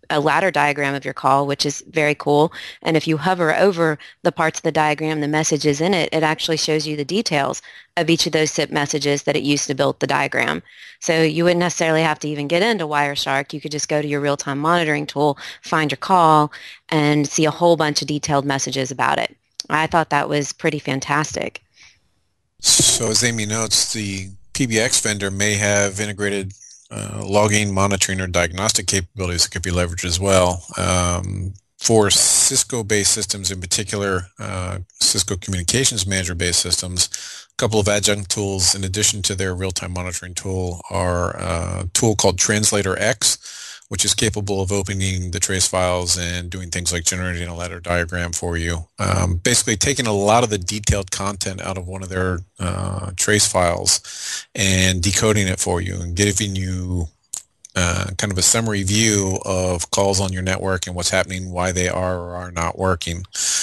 a ladder diagram of your call, which is very cool. And if you hover over the parts of the diagram, the messages in it, it actually shows you the details of each of those SIP messages that it used to build the diagram. So you wouldn't necessarily have to even get into Wireshark. You could just go to your real-time monitoring tool, find your call, and see a whole bunch of detailed messages about it. I thought that was pretty fantastic. So as Amy notes, the PBX vendor may have integrated logging, monitoring, or diagnostic capabilities that could be leveraged as well. For Cisco-based systems in particular, Cisco Communications Manager-based systems, a couple of adjunct tools in addition to their real-time monitoring tool are a tool called Translator X, which is capable of opening the trace files and doing things like generating a ladder diagram for you. Basically taking a lot of the detailed content out of one of their trace files and decoding it for you and giving you kind of a summary view of calls on your network and what's happening, why they are or are not working.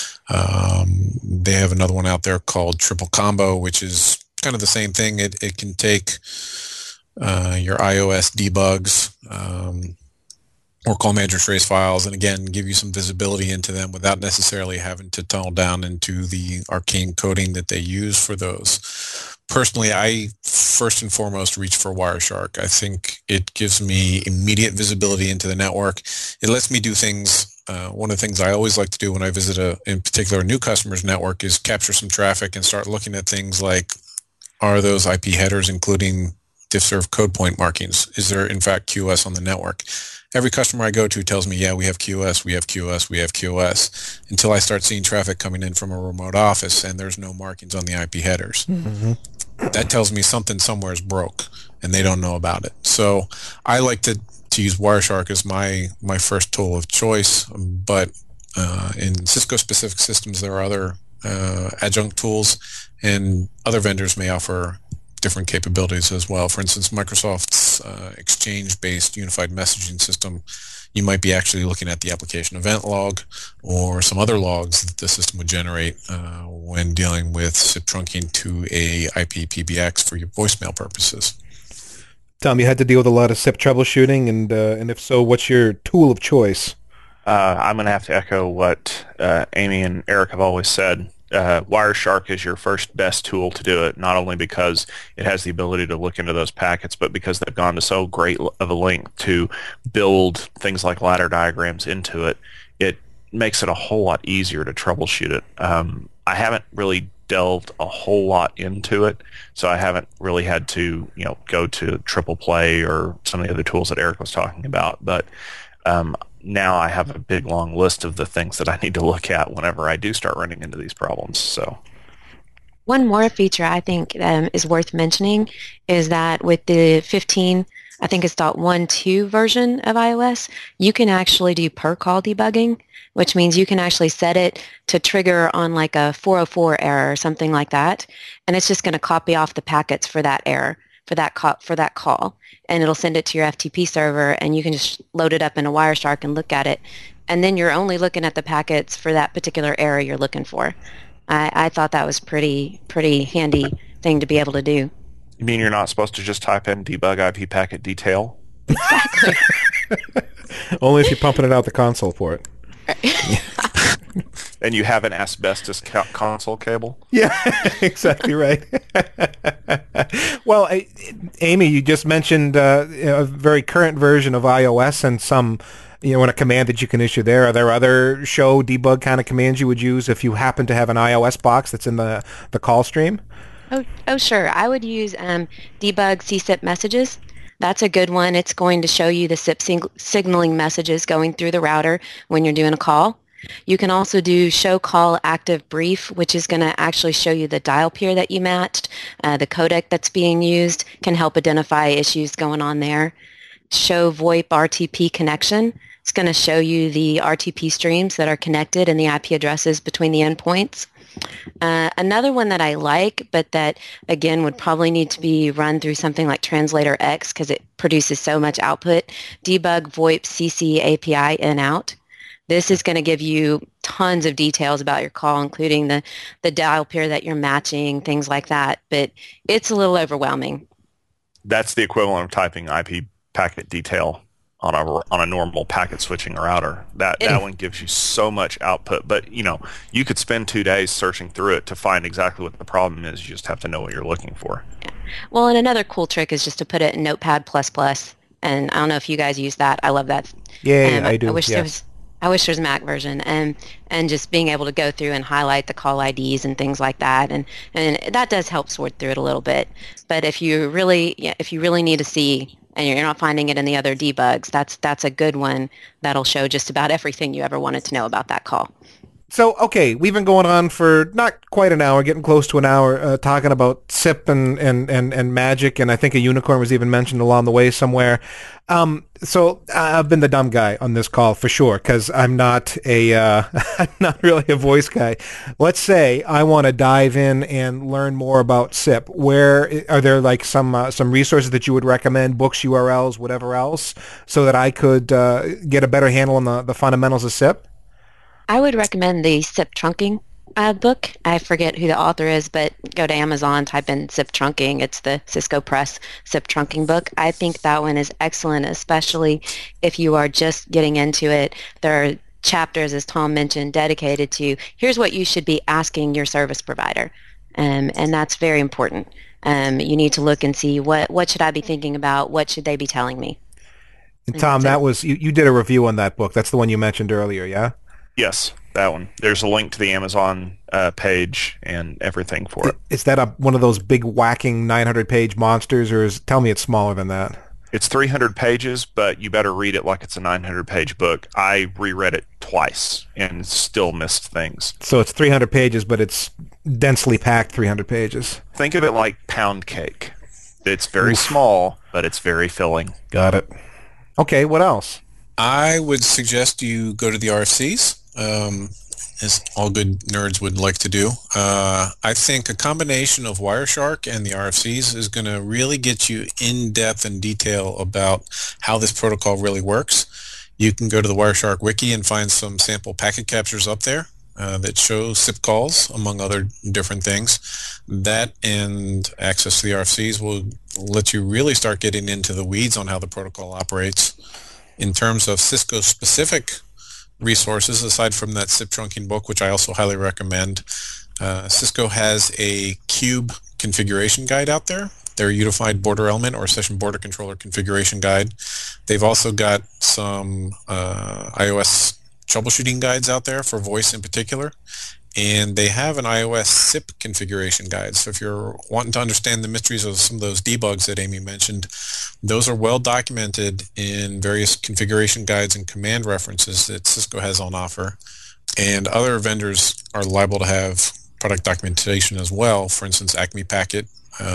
They have another one out there called Triple Combo, which is kind of the same thing. It can take your iOS debugs, or call manager trace files, and again, give you some visibility into them without necessarily having to tunnel down into the arcane coding that they use for those. Personally, I first and foremost reach for Wireshark. I think it gives me immediate visibility into the network. It lets me do things. One of the things I always like to do when I visit in particular, a new customer's network is capture some traffic and start looking at things like, are those IP headers including diff-serve code point markings? Is there in fact QoS on the network? Every customer I go to tells me, yeah, we have QoS, we have QoS, we have QoS, until I start seeing traffic coming in from a remote office and there's no markings on the IP headers. Mm-hmm. That tells me something somewhere is broke and they don't know about it. So I like to use Wireshark as my first tool of choice, but in Cisco-specific systems, there are other adjunct tools, and other vendors may offer different capabilities as well. For instance, Microsoft's Exchange-based unified messaging system, you might be actually looking at the application event log or some other logs that the system would generate when dealing with SIP trunking to a IP PBX for your voicemail purposes. Tom, you had to deal with a lot of SIP troubleshooting, and if so, what's your tool of choice? I'm going to have to echo what Amy and Eric have always said. Wireshark is your first best tool to do it, not only because it has the ability to look into those packets, but because they've gone to so great of a length to build things like ladder diagrams into it. It makes it a whole lot easier to troubleshoot it. I haven't really delved a whole lot into it, so I haven't really had to, go to Triple Play or some of the other tools that Eric was talking about. But now I have a big long list of the things that I need to look at whenever I do start running into these problems. So one more feature I think is worth mentioning is that with the 15, I think it's .12 version of iOS, you can actually do per call debugging, which means you can actually set it to trigger on like a 404 error or something like that, and it's just going to copy off the packets for that error, for that call, and it'll send it to your FTP server, and you can just load it up in a Wireshark and look at it, and then you're only looking at the packets for that particular error you're looking for. I thought that was pretty handy thing to be able to do. You mean you're not supposed to just type in debug IP packet detail? Exactly. Only if you're pumping it out the console port. And you have an asbestos console cable? Yeah, exactly right. Well, Amy, you just mentioned a very current version of iOS and some, and a command that you can issue there. Are there other show debug kind of commands you would use if you happen to have an iOS box that's in the call stream? Oh, sure. I would use debug CSIP messages. That's a good one. It's going to show you the SIP signaling messages going through the router when you're doing a call. You can also do show call active brief, which is going to actually show you the dial peer that you matched. The codec that's being used can help identify issues going on there. Show VoIP RTP connection. It's going to show you the RTP streams that are connected and the IP addresses between the endpoints. Another one that I like, but that, again, would probably need to be run through something like Translator X because it produces so much output, debug VoIP CC API in out. This is going to give you tons of details about your call, including the dial peer that you're matching, things like that, but it's a little overwhelming. That's the equivalent of typing IP packet detail on a normal packet switching router. That one gives you so much output, but you could spend 2 days searching through it to find exactly what the problem is. You just have to know what you're looking for. Well, and another cool trick is just to put it in Notepad++, and I don't know if you guys use that. I love that. Yeah, I do. I wish there's a Mac version, and just being able to go through and highlight the call IDs and things like that, and that does help sort through it a little bit. But if you really need to see, and you're not finding it in the other debugs, that's a good one that'll show just about everything you ever wanted to know about that call. So, okay, we've been going on for not quite an hour, getting close to an hour, talking about SIP and magic, and I think a unicorn was even mentioned along the way somewhere. So I've been the dumb guy on this call for sure, because I'm not I'm not really a voice guy. Let's say I want to dive in and learn more about SIP. Where are there like some resources that you would recommend, books, URLs, whatever else, so that I could get a better handle on the fundamentals of SIP? I would recommend the SIP trunking book. I forget who the author is, but go to Amazon, type in SIP trunking. It's the Cisco Press SIP trunking book. I think that one is excellent, especially if you are just getting into it. There are chapters, as Tom mentioned, dedicated to here's what you should be asking your service provider. And that's very important. You need to look and see what should I be thinking about? What should they be telling me? And Tom, that was you did a review on that book. That's the one you mentioned earlier, yeah? Yes, that one. There's a link to the Amazon page and everything for it. Is that one of those big whacking 900-page monsters, or tell me it's smaller than that? It's 300 pages, but you better read it like it's a 900-page book. I reread it twice and still missed things. So it's 300 pages, but it's densely packed 300 pages. Think of it like pound cake. It's very small, but it's very filling. Got it. Okay, what else? I would suggest you go to the RFCs, as all good nerds would like to do. I think a combination of Wireshark and the RFCs is going to really get you in depth and detail about how this protocol really works. You can go to the Wireshark wiki and find some sample packet captures up there that show SIP calls, among other different things. That and access to the RFCs will let you really start getting into the weeds on how the protocol operates. In terms of Cisco-specific resources, aside from that SIP trunking book, which I also highly recommend, Cisco has a Cube configuration guide out there, their Unified Border Element or Session Border Controller configuration guide. They've also got some iOS troubleshooting guides out there for voice in particular, and they have an iOS SIP configuration guide. So if you're wanting to understand the mysteries of some of those debugs that Amy mentioned, those are well documented in various configuration guides and command references that Cisco has on offer. And other vendors are liable to have product documentation as well. For instance, Acme Packet.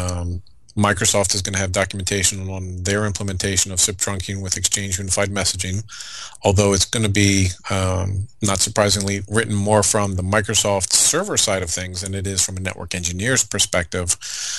Microsoft is going to have documentation on their implementation of SIP trunking with Exchange Unified Messaging, although it's going to be, not surprisingly, written more from the Microsoft server side of things than it is from a network engineer's perspective.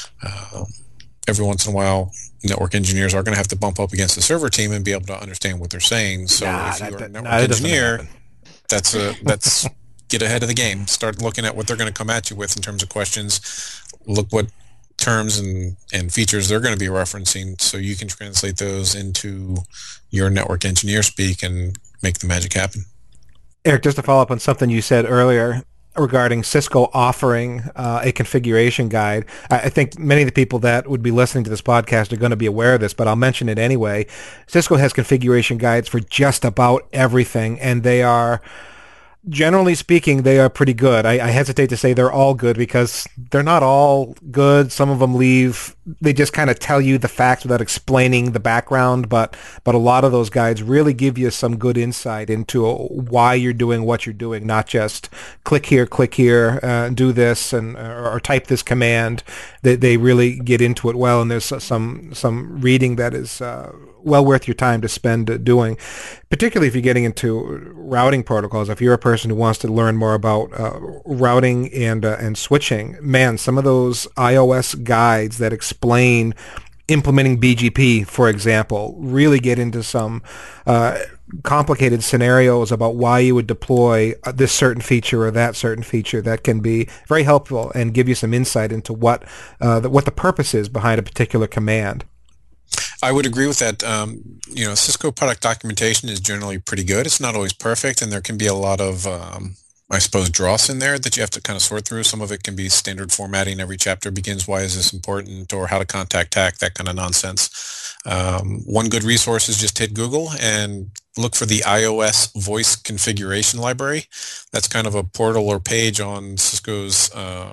Every once in a while, network engineers are going to have to bump up against the server team and be able to understand what they're saying. So if you're a network engineer, that's get ahead of the game. Start looking at what they're going to come at you with in terms of questions. Look what terms and features they're going to be referencing, so you can translate those into your network engineer speak and make the magic happen. Eric, just to follow up on something you said earlier regarding Cisco offering a configuration guide, I think many of the people that would be listening to this podcast are going to be aware of this, but I'll mention it anyway. Cisco has configuration guides for just about everything, and they are, generally speaking, they are pretty good. I hesitate to say they're all good because they're not all good. Some of them they just kind of tell you the facts without explaining the background, but a lot of those guides really give you some good insight into why you're doing what you're doing, not just click here, do this, or type this command. They really get into it well, and there's some reading that is well worth your time to spend doing, particularly if you're getting into routing protocols. If you're a person who wants to learn more about routing and switching, man, some of those iOS guides that explain implementing BGP, for example, really get into some complicated scenarios about why you would deploy this certain feature or that certain feature. That can be very helpful and give you some insight into what the purpose is behind a particular command. I would agree with that. Cisco product documentation is generally pretty good. It's not always perfect, and there can be a lot of, I suppose, dross in there that you have to kind of sort through. Some of it can be standard formatting. Every chapter begins, why is this important, or how to contact TAC, that kind of nonsense. One good resource is just hit Google and look for the iOS voice configuration library. That's kind of a portal or page on Cisco's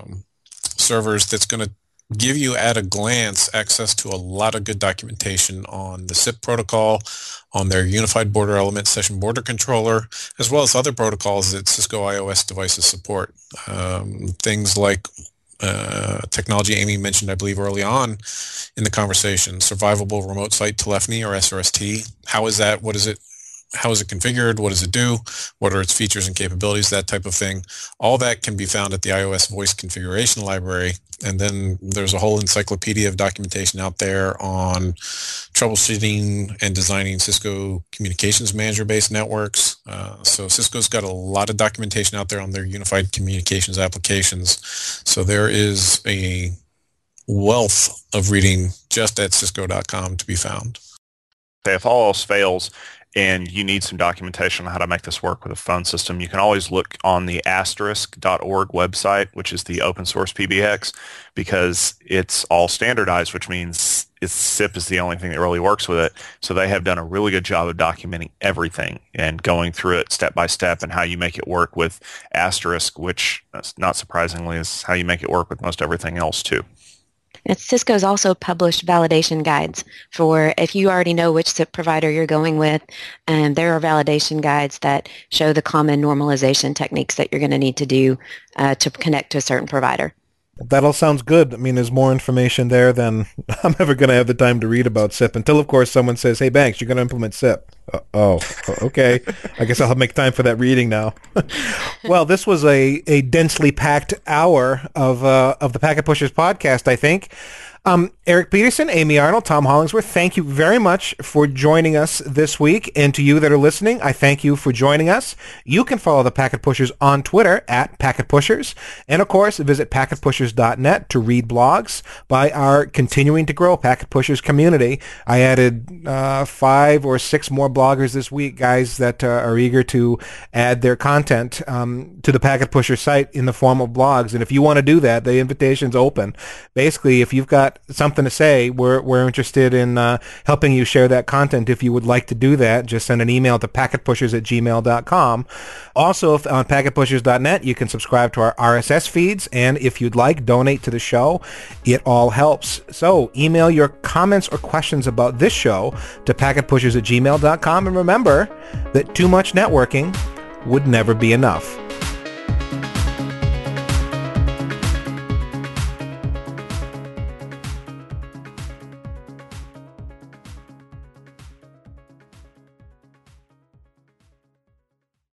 servers that's going to give you at a glance access to a lot of good documentation on the SIP protocol, on their unified border element session border controller, as well as other protocols that Cisco iOS devices support. Things like technology Amy mentioned, I believe, early on in the conversation, survivable remote site telephony, or SRST. How is that? What is it? How is it configured? What does it do? What are its features and capabilities? That type of thing. All that can be found at the iOS voice configuration library. And then there's a whole encyclopedia of documentation out there on troubleshooting and designing Cisco Communications Manager-based networks. So Cisco's got a lot of documentation out there on their unified communications applications. So there is a wealth of reading just at cisco.com to be found. If all else fails, and you need some documentation on how to make this work with a phone system, you can always look on the asterisk.org website, which is the open source PBX, because it's all standardized, which means SIP is the only thing that really works with it. So they have done a really good job of documenting everything and going through it step by step and how you make it work with asterisk, which, not surprisingly, is how you make it work with most everything else too. Cisco's also published validation guides for if you already know which SIP provider you're going with, and there are validation guides that show the common normalization techniques that you're going to need to do to connect to a certain provider. That all sounds good. I mean, there's more information there than I'm ever going to have the time to read about SIP until, of course, someone says, hey, Banks, you're going to implement SIP. Okay. I guess I'll make time for that reading now. Well, this was a densely packed hour of the Packet Pushers podcast, I think. Eric Peterson, Amy Arnold, Tom Hollingsworth, thank you very much for joining us this week. And to you that are listening, I thank you for joining us. You can follow the Packet Pushers on Twitter at Packet Pushers. And, of course, visit packetpushers.net to read blogs by our continuing to grow Packet Pushers community. I added 5 or 6 more bloggers this week, guys that are eager to add their content to the Packet Pusher site in the form of blogs. And if you want to do that, the invitation's open. Basically, if you've got something to say, we're interested in helping you share that content. If you would like to do that, just send an email to packetpushers@gmail.com. Also, on packetpushers.net, you can subscribe to our RSS feeds, and if you'd like, donate to the show. It all helps. So email your comments or questions about this show to packetpushers@gmail.com, and remember that too much networking would never be enough.